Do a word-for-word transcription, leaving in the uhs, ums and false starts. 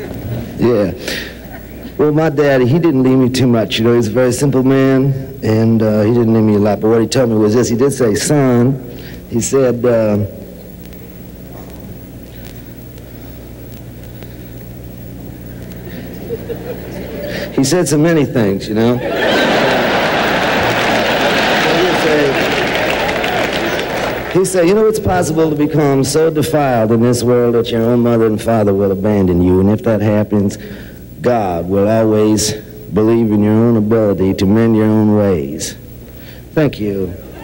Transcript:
Yeah. Well, my daddy, he didn't leave me too much. You know, he's a very simple man, and uh, he didn't leave me a lot. But what he told me was this. He did say, son, he said, uh, he said so many things, you know. He said, you know, it's possible to become so defiled in this world that your own mother and father will abandon you. And if that happens, God will always believe in your own ability to mend your own ways. Thank you.